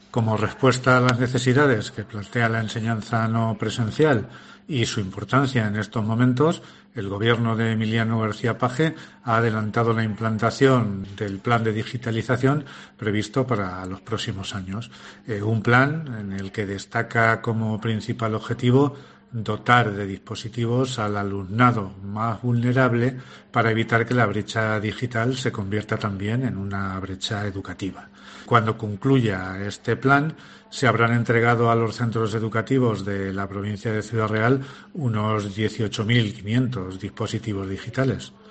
Como respuesta a las necesidades que plantea la enseñanza no presencial y su importancia en estos momentos, el Gobierno de Emiliano García Paje ha adelantado la implantación del plan de digitalización previsto para los próximos años. Un plan en el que destaca como principal objetivo dotar de dispositivos al alumnado más vulnerable para evitar que la brecha digital se convierta también en una brecha educativa. Cuando concluya este plan, se habrán entregado a los centros educativos de la provincia de Ciudad Real unos 18.500 dispositivos digitales.